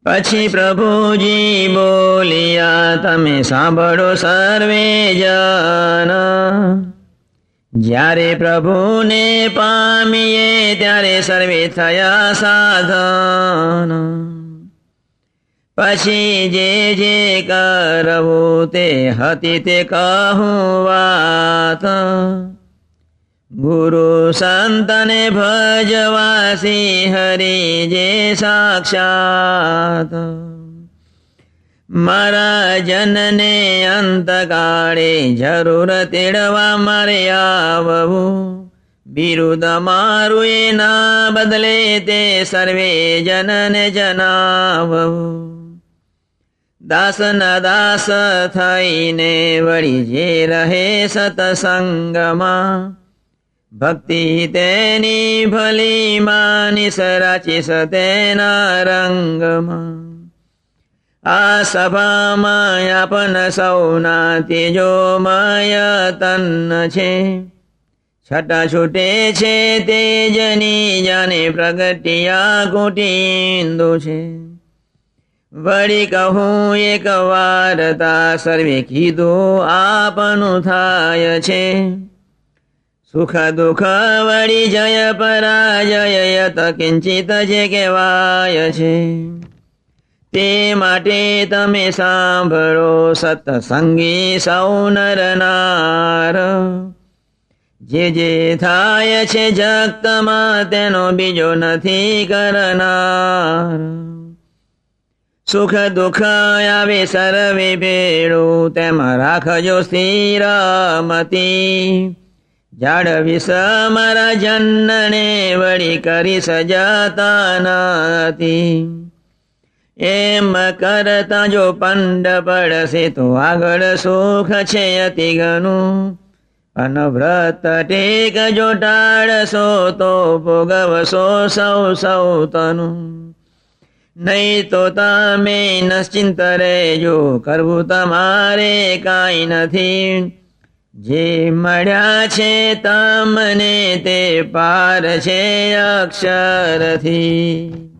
પછી પ્રભુજી બોલિયા, તમે સાંભળો સર્વે જન, જ્યારે પ્રભુને પામીએ ત્યારે સર્વે થયા સાધન. પછી જે કરવું તે હતી તે કહું વાત, ગુરુ સંતને ભજવાસી હરિ જે સાક્ષાત. મારા જનને અંતકાળે જરૂર તેડવા મારે આવવું, બિરુદ મારું એના બદલે તે સર્વે જનને જણાવવું. દાસના દાસ થઈને વળી જે રહે સતસંગમાં, ભક્તિ તેની ભલી માનીશ રાચીશ તેના રંગમાં. આ સભામાં આપન સૌના તેજોમય તન છે, છટા છૂટે છે તેજની જાને પ્રગટિયા કુટિંદુ છે. વળી કહું એક વાર્તા, સર્વે કીધું આપનું થાય છે. સુખ દુઃખ વળી જય પરાજય યત કિંચિત જે કહેવાય છે. તે માટે તમે સાંભળો સત્સંગી સૌ નર નાર, જે થાય છે જગતમાં તેનો બીજો નથી કરનાર. સુખ દુઃખ આવે સર્વે ભેળું, તેમાં રાખજો સ્થિર મતિ. જાળવીશ મારા જનને વળી કરીશ જતા નથી. એમ કરતા જો પંડ પડશે તો આગળ સુખ છે અતિ ઘણું, અનવ્રત ટેક જો ટાળશો તો ભોગવશો સૌ તનું. નહીં તો તમે નિશ્ચિંત રહેજો, કરવું તમારે કાંઈ નથી. જે મળ્યા છે તમને તે પાર છે અક્ષરથી.